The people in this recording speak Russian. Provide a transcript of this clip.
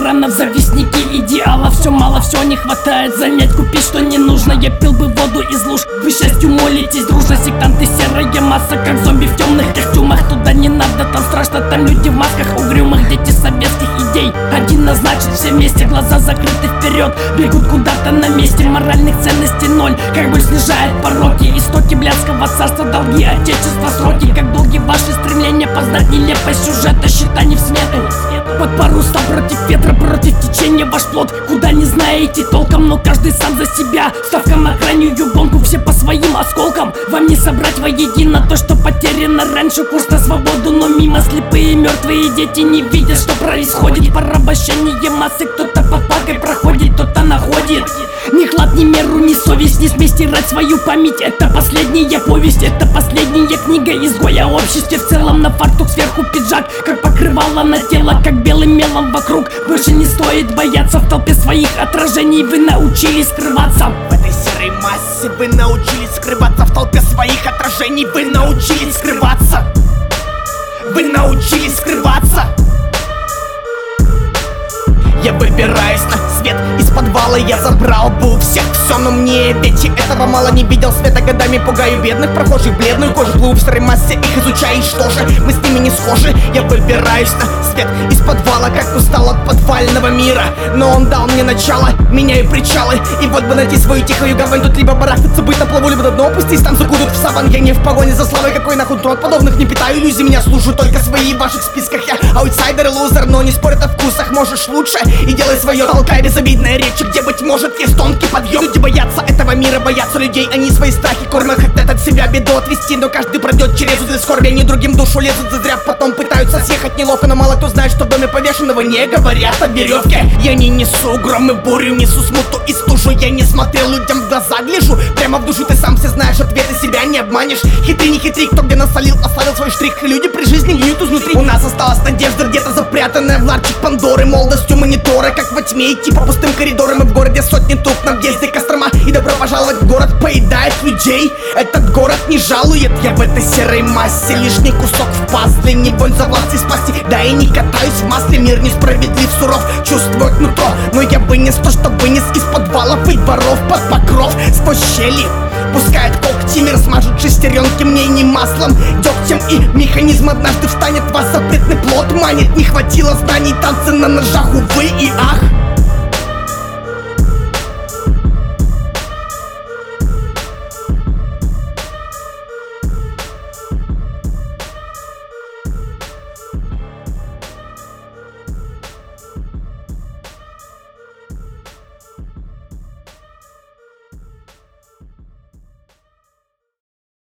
тиранов, завистники идеала. Все мало, все не хватает занять, купить что не нужно. Я пил бы воду из луж, вы счастью молитесь дружно. Сектанты серая масса, как зомби в темных костюмах. Туда не надо, там страшно, там люди в масках угрюмых. Дети советских идей, один назначен, все вместе, глаза закрыты вперед. Бегут куда-то на месте, моральных ценностей ноль. Как бы снижает пороки, истоки блядского царства, долги отечества, сроки. Как долги ваши стремления познать нелепость сюжета, счета не в смету. Под парусом против ветра, против течения ваш плод. Куда не знаете толком, но каждый сам за себя. Ставка на крайнюю гонку, все по своим осколкам. Вам не собрать воедино то, что потеряно раньше. Курс на свободу, но мимо слепые мертвые дети не видят, что происходит. Порабощение массы, кто-то под палкой проходит, кто-то находит. Ни хлад, ни меру, ни совесть, не смей стирать свою память. Это последняя повесть, это последняя книга изгоя. Обществе в целом на фартук, сверху пиджак, как покрывало на тело, как белым мелом вокруг. Больше не стоит бояться, в толпе своих отражений вы научились скрываться. В этой серой массе вы научились скрываться, в толпе своих отражений вы научились скрываться. Вы научились скрываться. Я выбираюсь на свет из подвала, я забрал бы у всех все, но мне ведь и этого мало. Не видел света годами, пугаю бедных прохожих, бледную кожу, плыву в серой массе, их изучаю, и что же, мы с ними не схожи. Я выбираюсь на свет из подвала, как устал от подвального мира, но он дал мне начало, меняю причалы. И вот бы найти свою тихую гавань, тут либо барахтаться быть на плаву, либо на дно опустись, там закудут в саван. Я не в погоне за славой, какой нахуй трон, подобных не питаю иллюзий, меня слушают только свои в ваших списках. Я аутсайдер и лузер, но не спорят о вкусах, можешь лучше и делай свое, толкай безобидные речи, где, быть может, есть тонкий подъем. Люди боятся этого мира, боятся людей, они свои страхи кормят, хотят от себя беду отвести, но каждый пройдет через узы скорби, они другим душу лезут зазря, потом пытаются съехать неловко, но мало кто знает, что в доме повешенного не говорят о веревке. Я не несу гром и бурю, несу смуту и стужу, я не смотрел людям в глаза, гляжу прямо в душу, ты сам все знаешь ответы, себя не обманешь. Хитрый, не хитрый, кто где насолил, оставил свой штрих, люди при жизни гниют изнутри. У нас осталась надежда где-то запрятанная в ларчик Пандоры, молодостью монитора, как во тьме идти по пустым коридорам, и в городе сотни труп на въезде Кострома. И добро пожаловать в город поедает людей, этот город не жалует. Я в этой серой массе лишний кусок в пазле, не вонь за власти спасти, да и не катаюсь в масле. Мир несправедлив, суров, чувствует нутро, но я вынес то, что вынес из подвала, быть воров под покров сквозь щели. Пускает когти, мир смажут шестеренки, мне не маслом, дегтем, и механизм однажды встанет, вас запретный плод манит. Не хватило знаний, танцы на ножах, увы и ах.